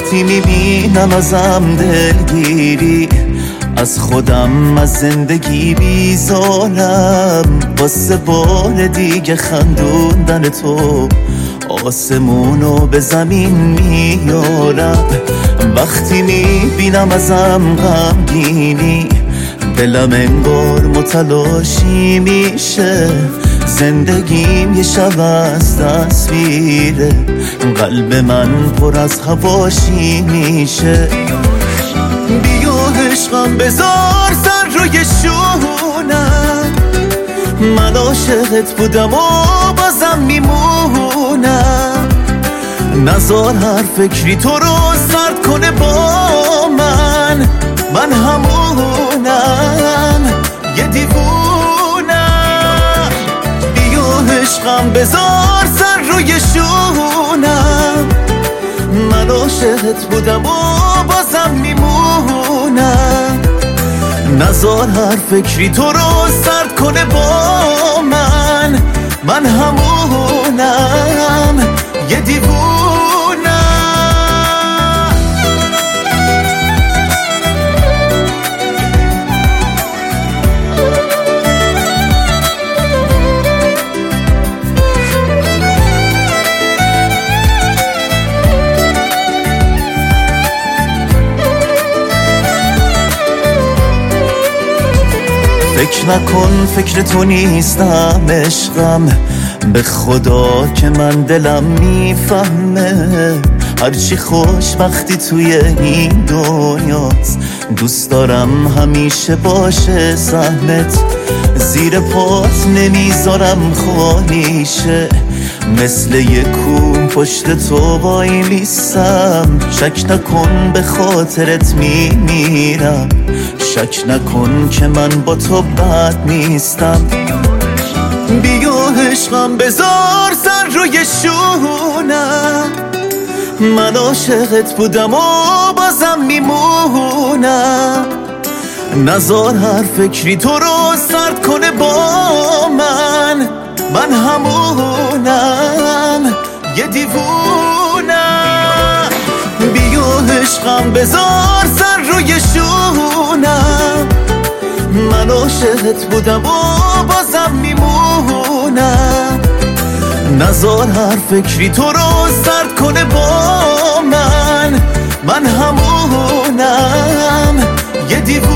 وقتی میبینم ازم دلگیری، از خودم از زندگی بیزارم، واسه بار دیگه خندوندن تو آسمونو به زمین میارم. وقتی میبینم ازم غمگینی، دلم انگار متلاشی میشه، زندگیم یه شب از تصویره، قلب من پر از هواشی میشه. بیا عشقم بذار سر روی شونم، من عاشقت بودم و بازم میمونم، نزار هر فکری تو رو سرد کنه با من همونم یه دیوونم. بیا عشقم بذار سر روی شونم، من عاشقت بودم و بازم میمونم، نزار هر فکری تو رو سرد کنه با من همونم یه دیوونم. فکر نکن فکر تو نیستم عشقم، به خدا که من دلم میفهمه، هرچی خوشبختی توی این دنیاست، دوست دارم همیشه باشه سهمت، زیر پات نمیذارم خالی شه، مثل یه کوه پشت تو وای میستم، شک نکن به خاطرت میمیرم، شک نکن که من با تو بد نیستم. بیا عشقم بذار سر روی شونم، من عاشقت بودم و بازم میمونم، نزار هر فکری تو رو سرد کنه با من همونم یه دیوونم. بیا عشقم بذار سر روی شونم، من عاشقت بودم و بازم میمونم، نزار هر فکری تو رو سرد کنه با من همونم یه دیوونم.